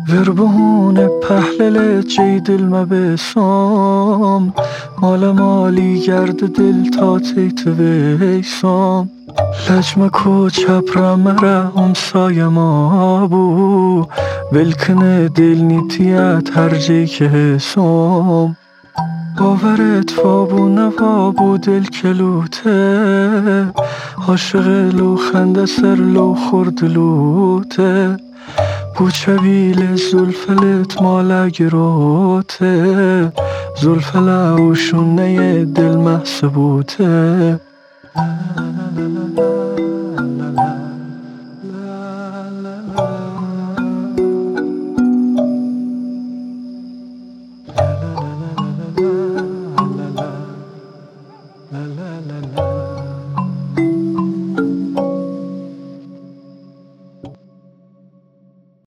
وربهون پهلل جیدل مبسام مالی گرد دل تا تیت ویسام لجم کو چپرم مره امسای ما بو ولکن دل نیتیت هر جی که حسام باورت فابو نوابو دل کلوته عاشق لو خنده سر لو خورد لوته بوچویل زلفلت مالا گروته زلفلا و شونه دل محسبوته